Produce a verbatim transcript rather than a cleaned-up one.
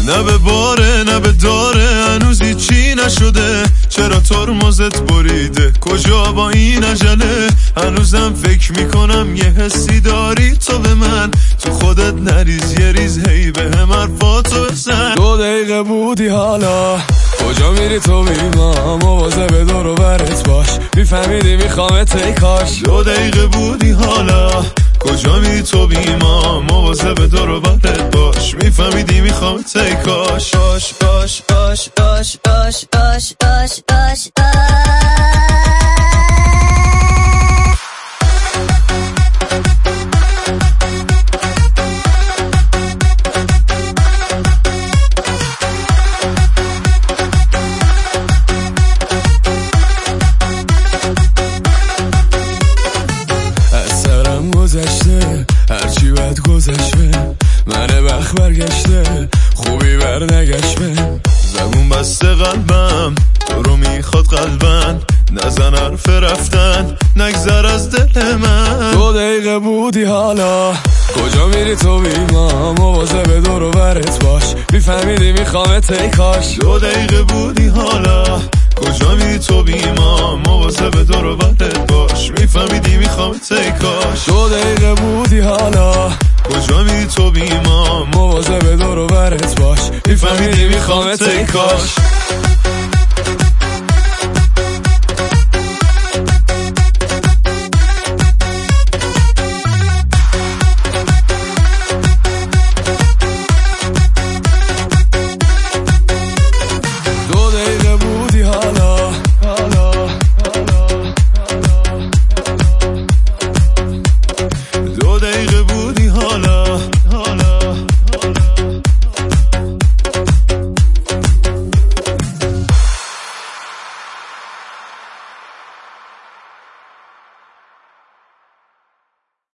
نه به باره نه به داره، هنوز هیچی نشده. چرا ترمزت بریده؟ کجا با این عجله؟ هنوزم فکر میکنم یه حسی داری تو به من، تو خودت نریز یه ریز هی به هم حرفاتو بزن. دو دقیقه بودی حالا کجا میری تو بیما؟ مواظب دور و برت باش، میفهمیدی میخوامت ای کاش. دو دقیقه بودی حالا کجا میری تو بیما؟ مواظب دور و برت باش، میفهمیدی میخوامت ای کاش. باش باش باش باش باش باش باش باش گذشته هرچی بد گذشته، من وقت برگشته خوبی بر نگشته. زبون بسته قلبم تو رو میخواد قلبن، نزن حرف رفتن نگذر از دل من. دو دقیقه بودی حالا کجا میری تو بیما؟ مواظب دور و برت باش، میفهمیدی میخوامت ای کاش. دو دقیقه بودی حالا کجا میری تو بیما؟ مواظب دور و برت باش، میفهمیدی میخوامت ای کاش. دو دقیقه بودی حالا کجا میری تو بیما؟ مواظب دور و برت باش، میفهمیدی میخوامت ای کاش. دو دقیقه بودی حالا حالا حالا